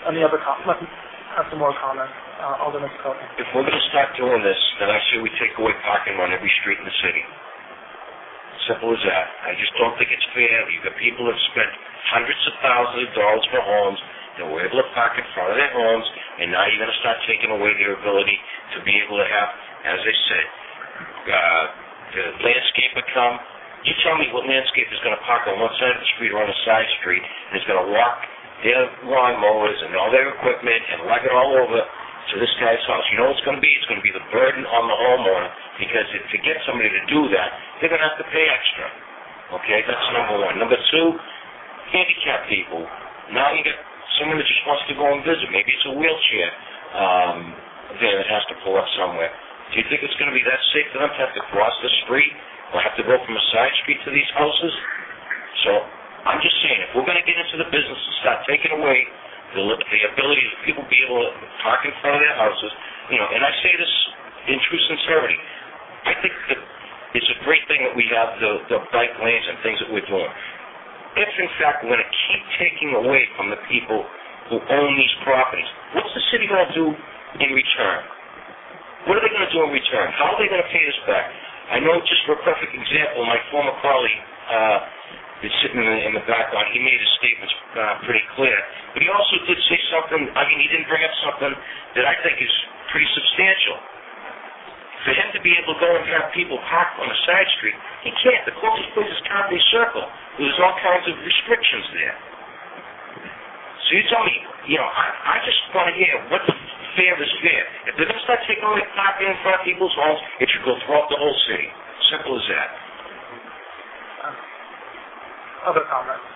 Any other comments? Have some more comments. Alderman Scott. If we're going to start doing this, then I say we take away parking on every street in the city. Simple as that. I just don't think it's fair. You've got people that spent hundreds of thousands of dollars for homes that were able to park in front of their homes, and now you're going to start taking away their ability to be able to have, as I said, the landscaper come. You tell me what landscaper is going to park on one side of the street or on the side street, and is going to walk their lawn mowers and all their equipment and lug it all over to this guy's house. You know what it's going to be? It's going to be the burden on the homeowner, because to get somebody to do that, they're going to have to pay extra. Okay, that's number one. Number two, handicapped people. Now you get someone that just wants to go and visit. Maybe it's a wheelchair van that has to pull up somewhere. Do you think it's going to be that safe for them to have to cross the street or have to go from a side street to these houses? So I'm just saying, if we're going to get into the business and start taking away the ability of people to be able to park in front of their houses, and I say this in true sincerity, I think that it's a great thing that we have the bike lanes and things that we're doing. If, in fact, we're going to keep taking away from the people who own these properties, what's the city going to do in return? What are they going to do in return? How are they going to pay us back? I know, just for a perfect example, my former colleague is sitting in the background. He made his statements pretty clear. But he also did say something, he didn't bring up something that I think is pretty substantial. For him to be able to go and have people park on the side street, he can't. The closest place is Carpenter Circle. There's all kinds of restrictions there. So you tell me, I just want to hear what fair is fair. If they're going to start taking away parking in front of people's homes, it should go throughout the whole city. Simple as that. Other comments?